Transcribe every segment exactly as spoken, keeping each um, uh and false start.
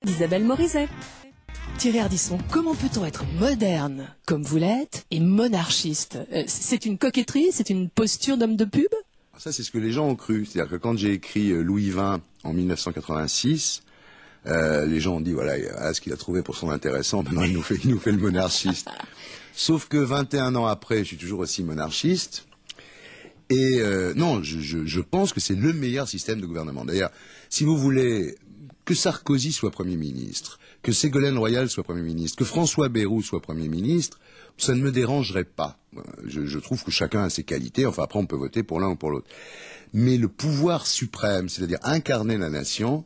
d'Isabelle Morizet. Thierry Ardisson, comment peut-on être moderne comme vous l'êtes et monarchiste? C'est une coquetterie, c'est une posture d'homme de pub? Ça, c'est ce que les gens ont cru. C'est-à-dire que quand j'ai écrit Louis vingt en mille neuf cent quatre-vingt-six, euh, les gens ont dit, voilà, voilà ce qu'il a trouvé pour son intéressant, maintenant il nous fait, il nous fait le monarchiste. Sauf que vingt et un ans après, je suis toujours aussi monarchiste. Et euh, non, je, je, je pense que c'est le meilleur système de gouvernement. D'ailleurs, si vous voulez que Sarkozy soit Premier ministre, que Ségolène Royal soit Premier ministre, que François Bayrou soit Premier ministre, ça ne me dérangerait pas. Je, je trouve que chacun a ses qualités, enfin après on peut voter pour l'un ou pour l'autre. Mais le pouvoir suprême, c'est-à-dire incarner la nation,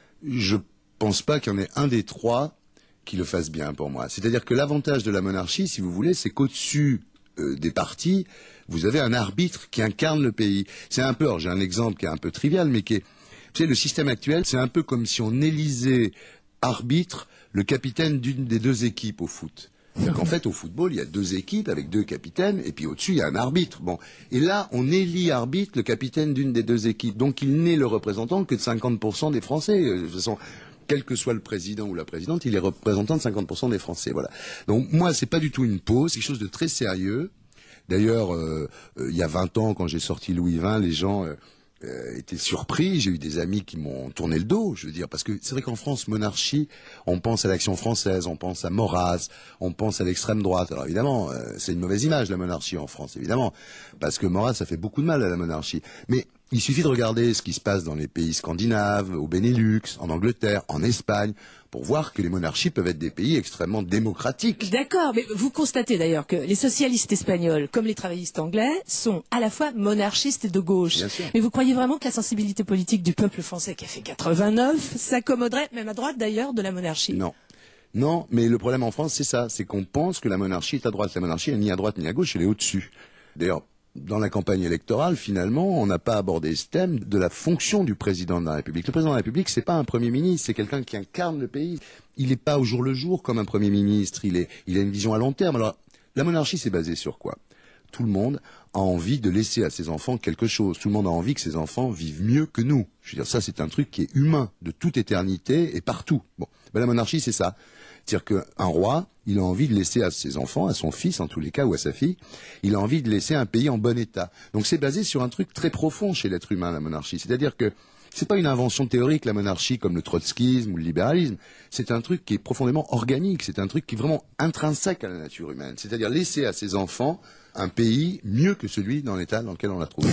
je pense pas qu'il y en ait un des trois qui le fasse bien pour moi. C'est-à-dire que l'avantage de la monarchie, si vous voulez, c'est qu'au-dessus euh, des partis, vous avez un arbitre qui incarne le pays. C'est un peu, alors j'ai un exemple qui est un peu trivial, mais qui est, vous savez, le système actuel, c'est un peu comme si on élisait arbitre le capitaine d'une des deux équipes au foot. C'est-à-dire qu'en fait, au football, il y a deux équipes avec deux capitaines, et puis au-dessus, il y a un arbitre. Bon. Et là, on élit arbitre le capitaine d'une des deux équipes. Donc, il n'est le représentant que de cinquante pour cent des Français. De toute façon, quel que soit le président ou la présidente, il est représentant de cinquante pour cent des Français. Voilà. Donc, moi, c'est pas du tout une pause, c'est quelque chose de très sérieux. D'ailleurs, euh, euh, il y a vingt ans, quand j'ai sorti Louis vingt, les gens... Euh, Euh, été surpris, j'ai eu des amis qui m'ont tourné le dos, je veux dire, parce que c'est vrai qu'en France, monarchie, on pense à l'Action française, on pense à Maurras, on pense à l'extrême droite. Alors évidemment, euh, c'est une mauvaise image la monarchie en France, évidemment, parce que Maurras, ça fait beaucoup de mal à la monarchie. Mais il suffit de regarder ce qui se passe dans les pays scandinaves, au Benelux, en Angleterre, en Espagne, pour voir que les monarchies peuvent être des pays extrêmement démocratiques. D'accord, mais vous constatez d'ailleurs que les socialistes espagnols, comme les travaillistes anglais, sont à la fois monarchistes et de gauche. Bien sûr. Mais vous croyez vraiment que la sensibilité politique du peuple français, qui a fait quatre-vingt-neuf, s'accommoderait, même à droite d'ailleurs, de la monarchie? Non. Non, mais le problème en France, c'est ça, c'est qu'on pense que la monarchie est à droite. La monarchie, elle n'est ni à droite ni à gauche, elle est au-dessus. D'ailleurs, dans la campagne électorale, finalement, on n'a pas abordé ce thème de la fonction du président de la République. Le président de la République, c'est pas un Premier ministre, c'est quelqu'un qui incarne le pays. Il n'est pas au jour le jour comme un Premier ministre, il, est, il a une vision à long terme. Alors, la monarchie, c'est basé sur quoi? Tout le monde a envie de laisser à ses enfants quelque chose. Tout le monde a envie que ses enfants vivent mieux que nous. Je veux dire, ça, c'est un truc qui est humain, de toute éternité et partout. Bon, ben, la monarchie, c'est ça. C'est-à-dire qu'un roi, il a envie de laisser à ses enfants, à son fils en tous les cas, ou à sa fille, il a envie de laisser un pays en bon état. Donc c'est basé sur un truc très profond chez l'être humain, la monarchie. C'est-à-dire que c'est pas une invention théorique, la monarchie, comme le trotskisme ou le libéralisme. C'est un truc qui est profondément organique, c'est un truc qui est vraiment intrinsèque à la nature humaine. C'est-à-dire laisser à ses enfants un pays mieux que celui dans l'état dans lequel on l'a trouvé.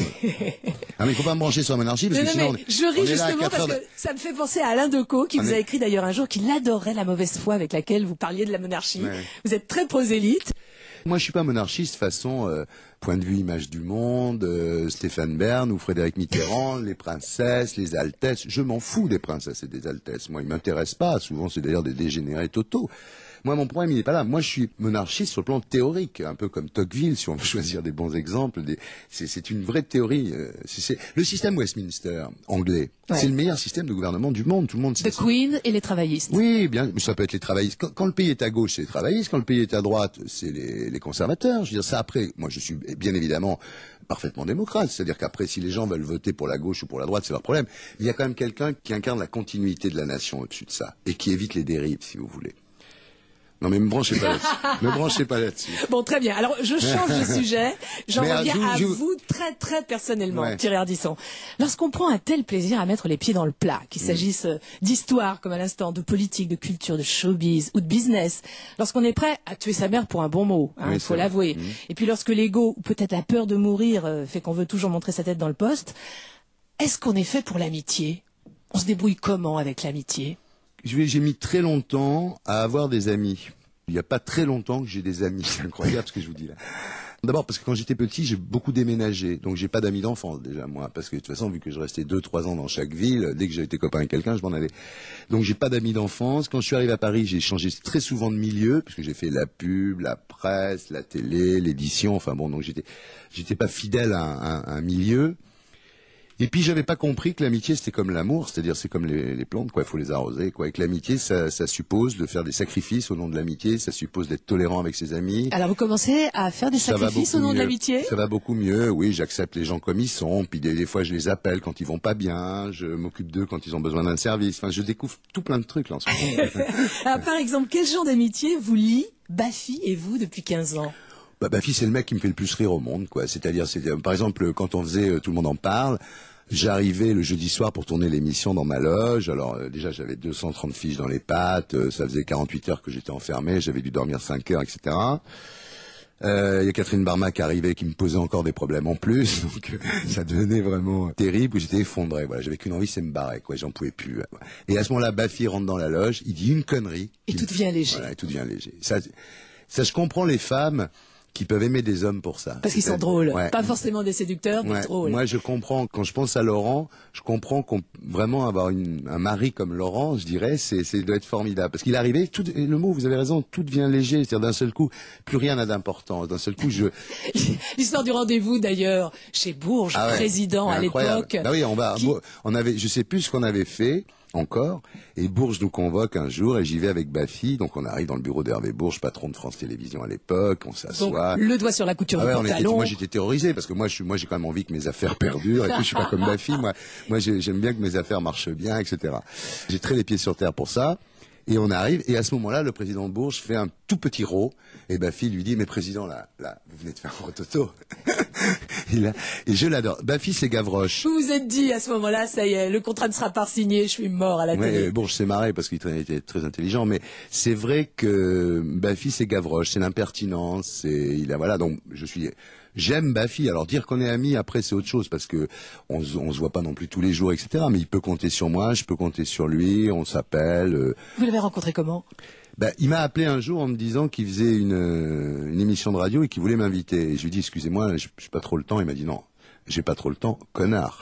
Ah, mais il faut pas me brancher sur la monarchie, parce non, que non, sinon... Mais on, je ris on justement parce de... que ça me fait penser à Alain Decaux, qui ah, vous mais... a écrit d'ailleurs un jour qu'il adorait la mauvaise foi avec laquelle vous parliez de la monarchie. Ouais. Vous êtes très prosélyte. Moi, je suis pas monarchiste façon euh, point de vue image du monde, euh, Stéphane Bern ou Frédéric Mitterrand, les princesses, les altesses. Je m'en fous des princesses et des altesses. Moi, ils m'intéressent pas. Souvent, c'est d'ailleurs des dégénérés totaux. Moi, mon problème, il n'est pas là. Moi, je suis monarchiste sur le plan théorique, un peu comme Tocqueville, si on veut choisir des bons exemples. Des... C'est une vraie théorie. C'est... Le système Westminster anglais, ouais. C'est le meilleur système de gouvernement du monde. Tout le monde. The Queen et les travaillistes. Oui, bien, ça peut être les travaillistes. Quand, quand le pays est à gauche, c'est les travaillistes. Quand le pays est à droite, c'est les, les conservateurs. Je veux dire ça. Après, moi, je suis bien évidemment parfaitement démocrate. C'est-à-dire qu'après, si les gens veulent voter pour la gauche ou pour la droite, c'est leur problème. Mais il y a quand même quelqu'un qui incarne la continuité de la nation au-dessus de ça et qui évite les dérives, si vous voulez. Non mais me branchez pas là-dessus. me branchez pas là-dessus. Bon, très bien. Alors, je change de sujet. J'en mais reviens à, je, à je... vous très, très personnellement, ouais. Thierry Ardisson. Lorsqu'on prend un tel plaisir à mettre les pieds dans le plat, qu'il mmh. s'agisse d'histoire, comme à l'instant, de politique, de culture, de showbiz ou de business, lorsqu'on est prêt à tuer sa mère pour un bon mot, il hein, oui, faut l'avouer, mmh. et puis lorsque l'ego, ou peut-être la peur de mourir, euh, fait qu'on veut toujours montrer sa tête dans le poste, est-ce qu'on est fait pour l'amitié? On se débrouille comment avec l'amitié? J'ai mis très longtemps à avoir des amis. Il n'y a pas très longtemps que j'ai des amis, c'est incroyable ce que je vous dis là. D'abord parce que quand j'étais petit, j'ai beaucoup déménagé, donc j'ai pas d'amis d'enfance déjà moi, parce que de toute façon vu que je restais deux, trois ans dans chaque ville, dès que j'ai été copain avec quelqu'un, je m'en allais. Donc j'ai pas d'amis d'enfance. Quand je suis arrivé à Paris, j'ai changé très souvent de milieu, parce que j'ai fait la pub, la presse, la télé, l'édition, enfin bon, donc j'étais, j'étais pas fidèle à un, à un milieu. Et puis j'avais pas compris que l'amitié c'était comme l'amour, c'est-à-dire c'est comme les, les plantes, quoi. Il faut les arroser, quoi. Et que l'amitié, ça, ça suppose de faire des sacrifices au nom de l'amitié, ça suppose d'être tolérant avec ses amis. Alors vous commencez à faire des sacrifices au nom mieux. de l'amitié? Ça va beaucoup mieux. Oui, j'accepte les gens comme ils sont. Puis des, des fois je les appelle quand ils vont pas bien. Je m'occupe d'eux quand ils ont besoin d'un service. Enfin, je découvre tout plein de trucs là en ce moment. Alors, par exemple, quel genre d'amitié vous lie Baffy et vous depuis quinze ans? Bah, Baffy, c'est le mec qui me fait le plus rire au monde, quoi. C'est-à-dire, c'est, par exemple, quand on faisait euh, Tout le monde en parle, j'arrivais le jeudi soir pour tourner l'émission dans ma loge. Alors, euh, déjà, j'avais deux cent trente fiches dans les pattes. Euh, ça faisait quarante-huit heures que j'étais enfermé. J'avais dû dormir cinq heures, et cetera. Il euh, y a Catherine Barma qui arrivait, qui me posait encore des problèmes en plus. Donc, euh, ça devenait vraiment terrible. J'étais effondré. Voilà, j'avais qu'une envie, c'est me barrer, quoi. J'en pouvais plus. Et à ce moment-là, Baffy rentre dans la loge. Il dit une connerie. Et tout devient léger. Voilà, et tout devient léger. Ça, ça, je comprends les femmes qui peuvent aimer des hommes pour ça. Parce qu'ils sont drôles. Ouais. Pas forcément des séducteurs, mais ouais. drôles. Moi, je comprends. Quand je pense à Laurent, je comprends qu'on vraiment avoir une, un mari comme Laurent, je dirais, c'est, c'est doit être formidable. Parce qu'il arrivait, tout, et le mot, vous avez raison, tout devient léger. C'est-à-dire d'un seul coup, plus rien n'a d'importance. D'un seul coup, je. L'histoire du rendez-vous, d'ailleurs, chez Bourges, ah ouais, président à l'époque. Bah oui, on va. Qui... On avait, je sais plus ce qu'on avait fait. Encore, et Bourges nous convoque un jour et j'y vais avec Baffy, donc on arrive dans le bureau d'Hervé Bourges, patron de France Télévisions à l'époque, on s'assoit. Donc, le doigt sur la couture ah ouais, du pantalon. Était, moi j'étais terrorisé parce que moi je suis, moi j'ai quand même envie que mes affaires perdurent et que je suis pas comme Baffy, moi, moi j'aime bien que mes affaires marchent bien, et cetera. J'ai très les pieds sur terre pour ça. Et on arrive, et à ce moment-là, le président de Bourges fait un tout petit rot, et Baffy lui dit, mais président, là, là, vous venez de faire un rototo. et, là, et je l'adore. Baffy, c'est Gavroche. Vous vous êtes dit, à ce moment-là, ça y est, le contrat ne sera pas signé, je suis mort à la ouais, télé. Bourges s'est marré parce qu'il était très intelligent, mais c'est vrai que Baffy, c'est Gavroche, c'est l'impertinence, c'est, il a, voilà, donc, je suis, j'aime Baffy. Alors dire qu'on est amis après c'est autre chose parce que on, on se voit pas non plus tous les jours, et cetera. Mais il peut compter sur moi, je peux compter sur lui, on s'appelle. Euh... Vous l'avez rencontré comment? Ben, il m'a appelé un jour en me disant qu'il faisait une, une émission de radio et qu'il voulait m'inviter. Et je lui ai dit excusez-moi, j'ai pas trop le temps. Il m'a dit non, j'ai pas trop le temps, connard.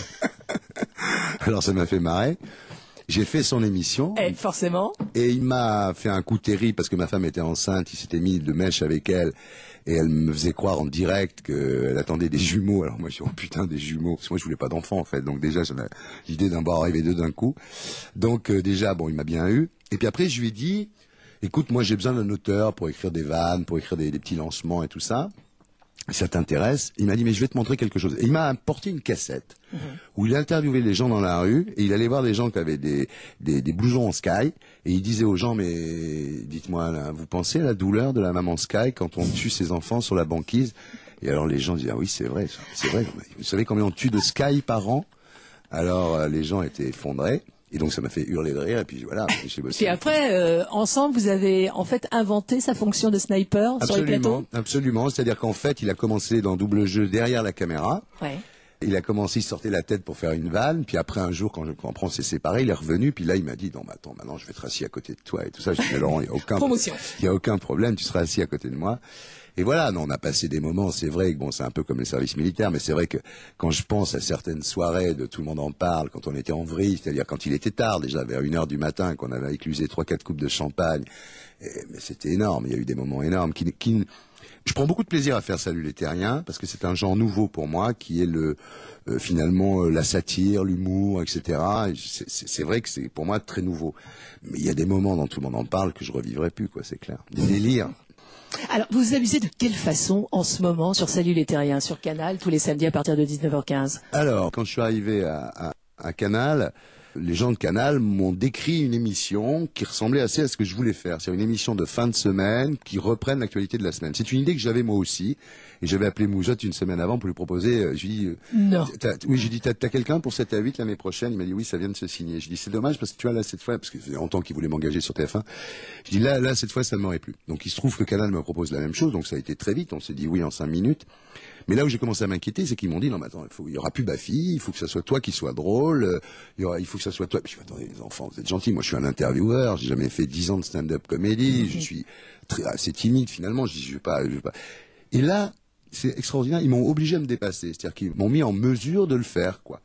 Alors ça m'a fait marrer. J'ai fait son émission. Et forcément. Et il m'a fait un coup terrible parce que ma femme était enceinte. Il s'était mis de mèche avec elle. Et elle me faisait croire en direct qu'elle attendait des jumeaux. Alors moi, je suis oh putain, des jumeaux. Parce que moi, je voulais pas d'enfants, en fait. Donc déjà, j'avais l'idée d'en voir arriver deux d'un coup. Donc euh, déjà, bon, il m'a bien eu. Et puis après, je lui ai dit, écoute, moi, j'ai besoin d'un auteur pour écrire des vannes, pour écrire des, des petits lancements et tout ça. Ça t'intéresse? Il m'a dit, mais je vais te montrer quelque chose. Et il m'a apporté une cassette mmh. où il interviewait les gens dans la rue et il allait voir des gens qui avaient des, des, des blousons en Sky et il disait aux gens, mais dites-moi, là, vous pensez à la douleur de la maman Sky quand on tue ses enfants sur la banquise? Et alors les gens disaient, ah oui, c'est vrai, c'est vrai. Vous savez combien on tue de Sky par an? Alors euh, les gens étaient effondrés. Et donc ça m'a fait hurler de rire et puis voilà. J'ai bossé. Et après, euh, ensemble, vous avez en fait inventé sa fonction de sniper absolument, sur les plateaux. Absolument, c'est-à-dire qu'en fait, il a commencé dans double jeu derrière la caméra. Ouais. Il a commencé, il sortait la tête pour faire une vanne, puis après un jour, quand je comprends, on s'est séparés, il est revenu, puis là il m'a dit non, mais attends, maintenant je vais être assis à côté de toi et tout ça. Je dis mais Laurent, il y a aucun, promotion, il y a aucun problème, tu seras assis à côté de moi. Et voilà, non, on a passé des moments, c'est vrai que bon, c'est un peu comme les services militaires, mais c'est vrai que quand je pense à certaines soirées de Tout le monde en parle, quand on était en vrille, c'est-à-dire quand il était tard, déjà vers une heure du matin, qu'on avait éclusé trois, quatre coupes de champagne, et, mais c'était énorme, il y a eu des moments énormes qui, qui, je prends beaucoup de plaisir à faire Salut les Terriens, parce que c'est un genre nouveau pour moi, qui est le, euh, finalement, euh, la satire, l'humour, et cetera. Et c'est, c'est, c'est vrai que c'est pour moi très nouveau. Mais il y a des moments dans Tout le monde en parle que je revivrai plus, quoi, c'est clair. Des délires. Alors, vous vous amusez de quelle façon en ce moment sur Salut les Terriens, sur Canal, tous les samedis à partir de dix-neuf heures quinze? Alors, quand je suis arrivé à, à, à Canal, les gens de Canal m'ont décrit une émission qui ressemblait assez à ce que je voulais faire. C'est une émission de fin de semaine qui reprenne l'actualité de la semaine. C'est une idée que j'avais moi aussi. Et j'avais appelé Moujotte une semaine avant pour lui proposer, euh, je lui ai dit, euh, non. T'as, oui, j'ai dit, t'as, t'as quelqu'un pour sept à huit l'année prochaine? Il m'a dit, oui, ça vient de se signer. Je dis, c'est dommage parce que tu vois, là, cette fois, parce que ça fait longtemps qu'il voulait m'engager sur T F un. Je dis, là, là, cette fois, ça ne m'aurait plu. Donc, il se trouve que Canal me propose la même chose. Donc, ça a été très vite. On s'est dit oui en cinq minutes. Mais là où j'ai commencé à m'inquiéter, c'est qu'ils m'ont dit, non, mais attends, il faut, il y aura plus Baffy, il faut que ça soit toi qui sois drôle, euh, il y aura, il faut que ça soit toi. Puis je dis, attendez, les enfants, vous êtes gentils. Moi, je suis un intervieweur. J'ai jamais fait dix ans de stand-up comédie. Mm-hmm. Je suis très, assez timide, finalement. Je dis, je vais pas, je vais pas. Et là, c'est extraordinaire, ils m'ont obligé à me dépasser, c'est-à-dire qu'ils m'ont mis en mesure de le faire, quoi.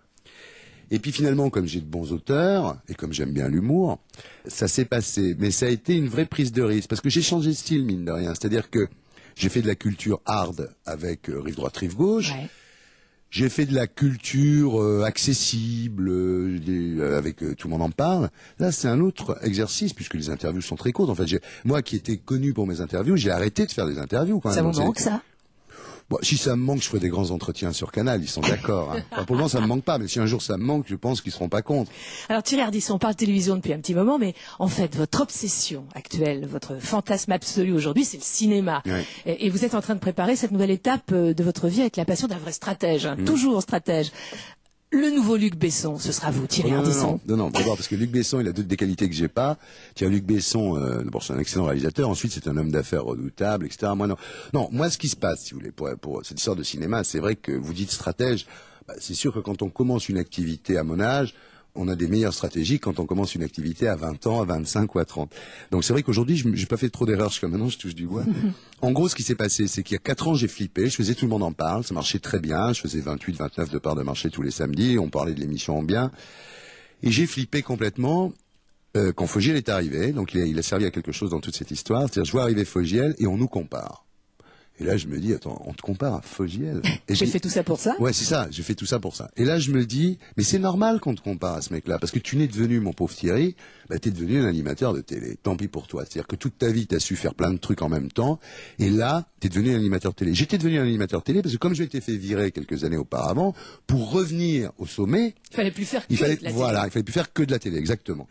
Et puis finalement, comme j'ai de bons auteurs, et comme j'aime bien l'humour, ça s'est passé. Mais ça a été une vraie prise de risque, parce que j'ai changé de style, mine de rien. C'est-à-dire que j'ai fait de la culture hard avec euh, Rive droite, Rive gauche. Ouais. J'ai fait de la culture euh, accessible, euh, des, euh, avec euh, tout le monde en parle. Là, c'est un autre exercice puisque les interviews sont très courtes. En fait, j'ai, moi qui étais connu pour mes interviews, j'ai arrêté de faire des interviews. Quand ça même. vous manque ça? Bon, si ça me manque, je ferai des grands entretiens sur Canal, ils sont d'accord. Hein. Enfin, pour le moment, ça me manque pas, mais si un jour ça me manque, je pense qu'ils seront pas contre. Alors Thierry Ardisson, on parle télévision depuis un petit moment, mais en fait, votre obsession actuelle, votre fantasme absolu aujourd'hui, c'est le cinéma. Ouais. Et, et vous êtes en train de préparer cette nouvelle étape de votre vie avec la passion d'un vrai stratège, hein, mmh. toujours stratège. Le nouveau Luc Besson, ce sera vous, Thierry oh, non, Ardisson. Non, non, non, d'abord parce que Luc Besson, il a deux des qualités que j'ai pas. Tiens, Luc Besson, euh, d'abord c'est un excellent réalisateur. Ensuite, c'est un homme d'affaires redoutable, et cetera. Moi, non, non. Moi, ce qui se passe, si vous voulez, pour, pour cette histoire de cinéma, c'est vrai que vous dites stratège. Bah, c'est sûr que quand on commence une activité à mon âge, on a des meilleures stratégies quand on commence une activité à vingt ans, à vingt-cinq ou à trente. Donc c'est vrai qu'aujourd'hui, je n'ai pas fait trop d'erreurs jusqu'à maintenant, je touche du bois. En gros, ce qui s'est passé, c'est qu'il y a quatre ans, j'ai flippé, je faisais Tout le monde en parle, ça marchait très bien, je faisais vingt-huit, vingt-neuf de parts de marché tous les samedis, on parlait de l'émission en bien. Et j'ai flippé complètement euh, quand Fogiel est arrivé, donc il a, il a servi à quelque chose dans toute cette histoire, c'est-à-dire je vois arriver Fogiel et on nous compare. Et là, je me dis, attends, on te compare à Fogiel. J'ai fait tout ça pour ça? Ouais, c'est ça, j'ai fait tout ça pour ça. Et là, je me dis, mais c'est normal qu'on te compare à ce mec-là, parce que tu n'es devenu, mon pauvre Thierry, bah, t'es devenu un animateur de télé. Tant pis pour toi. C'est-à-dire que toute ta vie, t'as su faire plein de trucs en même temps, et là, t'es devenu un animateur de télé. J'étais devenu un animateur de télé parce que comme je m'étais fait virer quelques années auparavant, pour revenir au sommet, il fallait plus faire que il fallait, de la voilà, télé. il fallait plus faire que de la télé, exactement.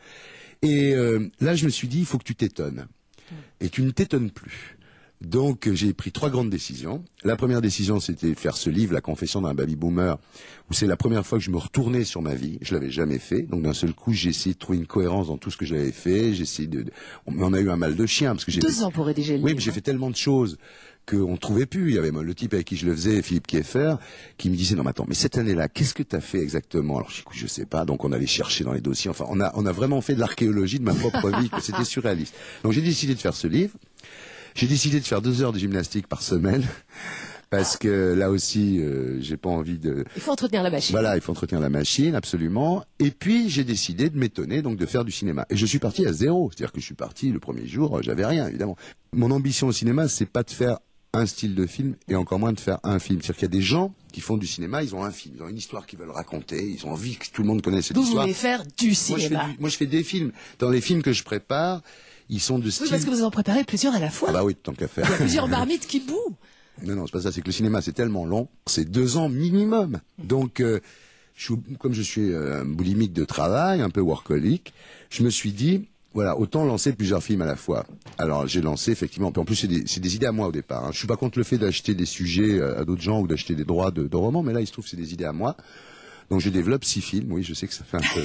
Et euh, là, je me suis dit, il faut que tu t'étonnes. Et tu ne t'étonnes plus. Donc j'ai pris trois grandes décisions. La première décision, c'était faire ce livre, La confession d'un baby boomer, où c'est la première fois que je me retournais sur ma vie. Je l'avais jamais fait. Donc d'un seul coup, j'ai essayé de trouver une cohérence dans tout ce que j'avais fait. J'ai essayé de, on en a eu un mal de chien parce que j'ai deux fait... ans pour rédiger le oui, livre. mais j'ai fait tellement de choses qu'on ne trouvait plus. Il y avait le type avec qui je le faisais, Philippe Kieffer, qui me disait non mais attends, mais cette année-là, qu'est-ce que tu as fait exactement? Alors je je sais pas. Donc on allait chercher dans les dossiers. Enfin, on a on a vraiment fait de l'archéologie de ma propre vie. Que c'était surréaliste. Donc j'ai décidé de faire ce livre. J'ai décidé de faire deux heures de gymnastique par semaine parce que là aussi, euh, j'ai pas envie de. Il faut entretenir la machine. Voilà, il faut entretenir la machine, absolument. Et puis j'ai décidé de m'étonner, donc de faire du cinéma. Et je suis parti à zéro, c'est-à-dire que je suis parti le premier jour, euh, j'avais rien évidemment. Mon ambition au cinéma, c'est pas de faire un style de film et encore moins de faire un film. C'est-à-dire qu'il y a des gens qui font du cinéma, ils ont un film, ils ont une histoire qu'ils veulent raconter, ils ont envie que tout le monde connaisse cette Vous histoire. Vous voulez faire du cinéma? Moi je, fais du, moi je fais des films. Dans les films que je prépare, ils sont de style... Oui, parce que vous en préparez plusieurs à la fois. Ah bah oui, tant qu'à faire. Il y a plusieurs marmites qui bouent. Non, non, c'est pas ça, c'est que le cinéma, c'est tellement long, c'est deux ans minimum. Donc, euh, je suis, comme je suis euh, boulimique de travail, un peu workaholic, je me suis dit, voilà, autant lancer plusieurs films à la fois. Alors, j'ai lancé, effectivement, puis en plus, c'est des, c'est des idées à moi au départ. Hein. Je suis pas contre le fait d'acheter des sujets à d'autres gens ou d'acheter des droits de, de romans, mais là, il se trouve que c'est des idées à moi. Donc, je développe six films, oui, je sais que ça fait un peu...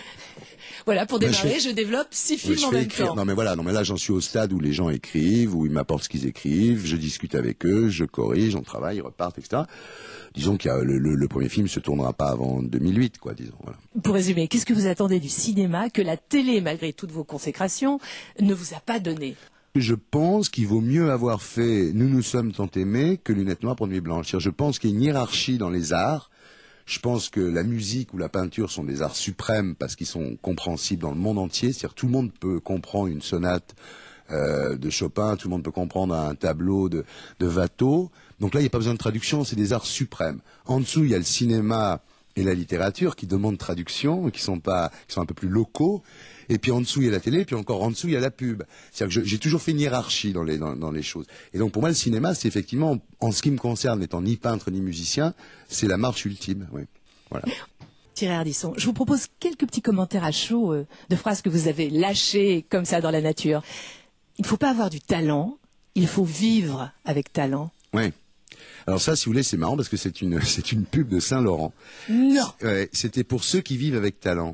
Voilà, pour démarrer, je, je développe six films je en fais même écrire. temps. Non mais voilà, non mais là j'en suis au stade où les gens écrivent, où ils m'apportent ce qu'ils écrivent, je discute avec eux, je corrige, on travaille, ils repartent, et cetera. Disons qu'il y a le, le, le premier film se tournera pas avant deux mille huit, quoi, disons. Voilà. Pour résumer, qu'est-ce que vous attendez du cinéma que la télé, malgré toutes vos consécrations, ne vous a pas donné? Je pense qu'il vaut mieux avoir fait Nous nous sommes tant aimés que Lunettes noires pour Nuit blanche. Je pense qu'il y a une hiérarchie dans les arts. Je pense que la musique ou la peinture sont des arts suprêmes parce qu'ils sont compréhensibles dans le monde entier. C'est-à-dire tout le monde peut comprendre une sonate euh, de Chopin, tout le monde peut comprendre un tableau de, de Watteau. Donc là, il n'y a pas besoin de traduction, c'est des arts suprêmes. En dessous, il y a le cinéma et la littérature qui demandent traduction, qui sont pas, qui sont un peu plus locaux. Et puis en dessous il y a la télé, puis encore en dessous il y a la pub. C'est-à-dire que j'ai toujours fait une hiérarchie dans les dans, dans les choses. Et donc pour moi le cinéma c'est effectivement, en ce qui me concerne, n'étant ni peintre ni musicien, c'est la marche ultime. Oui. Voilà. Thierry Ardisson, je vous propose quelques petits commentaires à chaud euh, de phrases que vous avez lâchées comme ça dans la nature. Il ne faut pas avoir du talent, il faut vivre avec talent. Oui. Alors ça, si vous voulez, c'est marrant parce que c'est une c'est une pub de Saint-Laurent. Non. Ouais, c'était pour ceux qui vivent avec talent.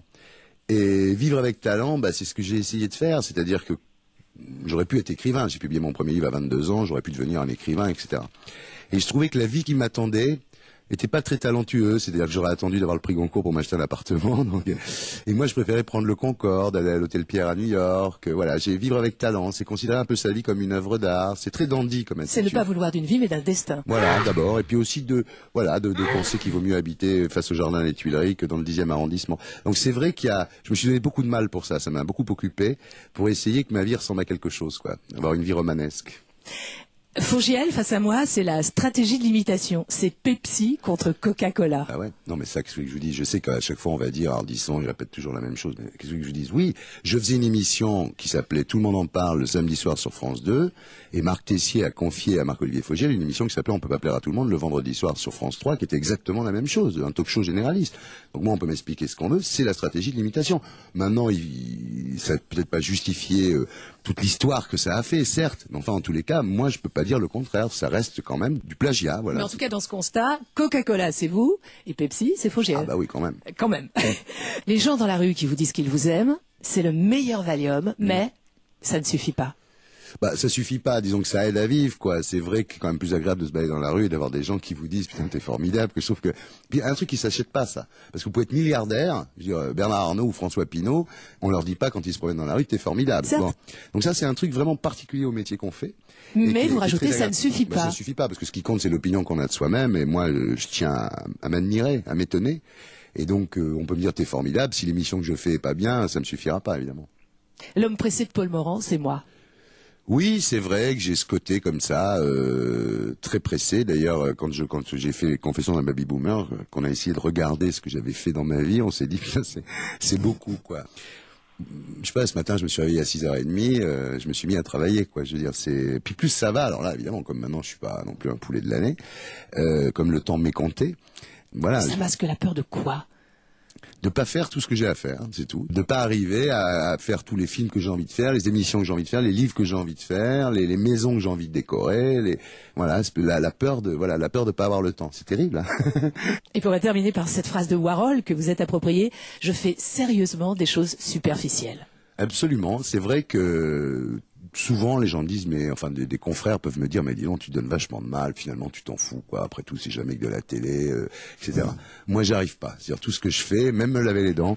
Et vivre avec talent, bah, c'est ce que j'ai essayé de faire. C'est-à-dire que j'aurais pu être écrivain. J'ai publié mon premier livre à vingt-deux ans, j'aurais pu devenir un écrivain, et cetera. Et je trouvais que la vie qui m'attendait était pas très talentueux. C'est-à-dire que j'aurais attendu d'avoir le prix Goncourt pour m'acheter un appartement. Donc, et moi, je préférais prendre le Concorde, aller à l'Hôtel Pierre à New York. Voilà, j'ai vivre avec talent. C'est considérer un peu sa vie comme une œuvre d'art. C'est très dandy comme attitude. C'est ne pas vouloir d'une vie, mais d'un destin. Voilà, d'abord. Et puis aussi de, voilà, de, de penser qu'il vaut mieux habiter face au jardin des Tuileries que dans le dixième arrondissement. Donc c'est vrai qu'il y a, je me suis donné beaucoup de mal pour ça. Ça m'a beaucoup occupé pour essayer que ma vie ressemble à quelque chose, quoi. Avoir une vie romanesque. Fogiel, face à moi, c'est la stratégie de l'imitation. C'est Pepsi contre Coca-Cola. Ah ouais? Non, mais ça, qu'est-ce que je vous dis? Je sais qu'à chaque fois, on va dire, Ardisson, il répète toujours la même chose. Mais qu'est-ce que je vous dis? Oui, je faisais une émission qui s'appelait Tout le monde en parle le samedi soir sur France deux, et Marc Tessier a confié à Marc-Olivier Fogiel une émission qui s'appelait On peut pas plaire à tout le monde le vendredi soir sur France trois, qui était exactement la même chose, un talk show généraliste. Donc moi, on peut m'expliquer ce qu'on veut, c'est la stratégie de l'imitation. Maintenant, il, ça peut-être pas justifier euh, toute l'histoire que ça a fait, certes, mais enfin, en tous les cas, moi, je peux pas dire le contraire. Ça reste quand même du plagiat, voilà. Mais en tout cas, dans ce constat, Coca-Cola, c'est vous, et Pepsi, c'est Fogiel. Ah bah oui, quand même. Quand même. Les gens dans la rue qui vous disent qu'ils vous aiment, c'est le meilleur Valium, mais ça ne suffit pas. Bah, ça suffit pas, disons que ça aide à vivre, quoi. C'est vrai que c'est quand même plus agréable de se balader dans la rue et d'avoir des gens qui vous disent, putain, t'es formidable, que je trouve que, puis un truc qui s'achète pas, ça. Parce que vous pouvez être milliardaire, je veux dire, Bernard Arnault ou François Pinault, on leur dit pas quand ils se promènent dans la rue, t'es formidable. Bon. Donc ça, c'est un truc vraiment particulier au métier qu'on fait. Mais vous rajoutez, ça ne suffit pas. Bah, ça suffit pas, parce que ce qui compte, c'est l'opinion qu'on a de soi-même, et moi, je tiens à, à m'admirer, à m'étonner. Et donc, euh, on peut me dire, t'es formidable, si l'émission que je fais est pas bien, ça me suffira pas, évidemment. L'homme pressé de Paul Morand, c'est moi. Oui, c'est vrai que j'ai ce côté comme ça, euh, très pressé. D'ailleurs, quand je quand j'ai fait les Confessions d'un baby boomer, qu'on a essayé de regarder ce que j'avais fait dans ma vie, on s'est dit putain, c'est c'est beaucoup, quoi. Je sais pas, ce matin, je me suis réveillé à six heures trente, euh, je me suis mis à travailler, quoi. Je veux dire, c'est puis plus ça va. Alors là, évidemment, comme maintenant, je suis pas non plus un poulet de l'année, euh, comme le temps m'est compté. Voilà. Ça masque la peur de quoi? De pas faire tout ce que j'ai à faire, c'est tout. De pas arriver à, à faire tous les films que j'ai envie de faire, les émissions que j'ai envie de faire, les livres que j'ai envie de faire, les, les maisons que j'ai envie de décorer, les voilà, la, la peur de voilà, la peur de pas avoir le temps. C'est terrible. Hein. Et pour terminer par cette phrase de Warhol que vous êtes appropriée, je fais sérieusement des choses superficielles. Absolument, c'est vrai que souvent les gens me disent, mais enfin des, des confrères peuvent me dire, mais dis donc, tu donnes vachement de mal, finalement tu t'en fous, quoi. Après tout, c'est jamais que de la télé, euh, et cetera. Moi, j'arrive pas. C'est-à-dire tout ce que je fais, même me laver les dents,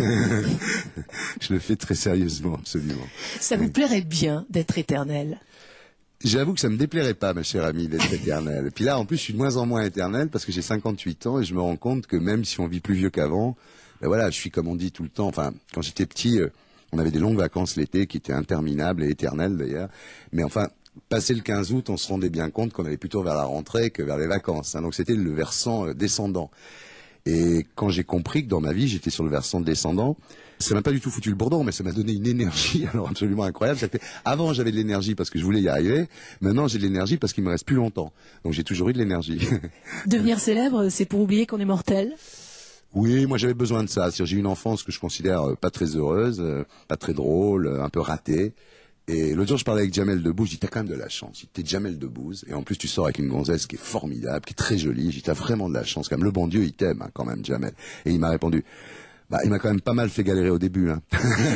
je le fais très sérieusement, absolument. Ça vous plairait bien d'être éternel? J'avoue que ça me déplairait pas, ma chère amie, d'être éternel. Et puis là, en plus, je suis de moins en moins éternel parce que j'ai cinquante-huit ans et je me rends compte que même si on vit plus vieux qu'avant, ben voilà, je suis comme on dit tout le temps. Enfin, quand j'étais petit. Euh, On avait des longues vacances l'été qui étaient interminables et éternelles d'ailleurs. Mais enfin, passé le quinze août, on se rendait bien compte qu'on allait plutôt vers la rentrée que vers les vacances. Hein. Donc c'était le versant euh, descendant. Et quand j'ai compris que dans ma vie, j'étais sur le versant descendant, ça m'a pas du tout foutu le bourdon, mais ça m'a donné une énergie alors absolument incroyable. Que avant, j'avais de l'énergie parce que je voulais y arriver. Maintenant, j'ai de l'énergie parce qu'il me reste plus longtemps. Donc j'ai toujours eu de l'énergie. Devenir célèbre, c'est pour oublier qu'on est mortel? Oui, moi j'avais besoin de ça. J'ai eu une enfance que je considère pas très heureuse, pas très drôle, un peu ratée. Et l'autre jour, je parlais avec Jamel Debbouze, je dis, t'as quand même de la chance. T'es Jamel Debbouze, et en plus tu sors avec une gonzesse qui est formidable, qui est très jolie. J'ai dit, t'as vraiment de la chance. Quand même, le bon Dieu, il t'aime hein, quand même, Jamel. Et il m'a répondu, bah, il m'a quand même pas mal fait galérer au début. Hein.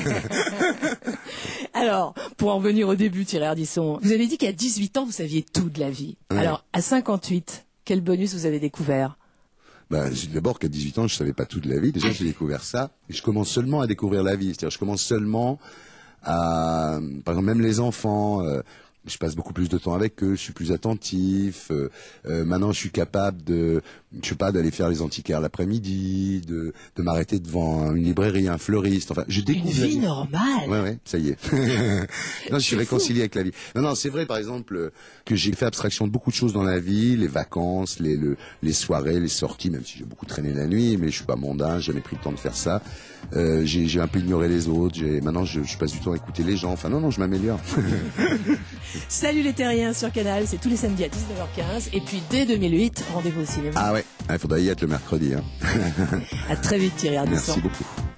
Alors, pour en venir au début, Thierry Ardisson, vous avez dit qu'à dix-huit ans, vous saviez tout de la vie. Ouais. Alors, à cinquante-huit, quel bonus vous avez découvert? Ben, d'abord qu'à dix-huit ans, je savais pas tout de la vie. Déjà, j'ai découvert ça. Et je commence seulement à découvrir la vie. C'est-à-dire, je commence seulement à, par exemple, même les enfants, euh, je passe beaucoup plus de temps avec eux, je suis plus attentif. Euh, euh, maintenant, je suis capable de, je sais pas, d'aller faire les antiquaires l'après-midi, de, de m'arrêter devant une librairie, un fleuriste. Enfin, je découvre une vie normale. Ouais, ouais, ça y est. Non, je suis réconcilié avec la vie. Non, non, c'est vrai, par exemple, que j'ai fait abstraction de beaucoup de choses dans la vie, les vacances, les, le, les soirées, les sorties, même si j'ai beaucoup traîné la nuit, mais je suis pas mondain, j'ai jamais pris le temps de faire ça. Euh, j'ai, j'ai un peu ignoré les autres. J'ai, maintenant, je, je passe du temps à écouter les gens. Enfin, non, non, je m'améliore. Salut les terriens sur Canal, c'est tous les samedis à dix-neuf heures quinze. Et puis dès deux mille huit, rendez-vous au cinéma. Ah ouais, il faudrait y être le mercredi. Hein. À très vite Thierry Ardisson. Merci beaucoup.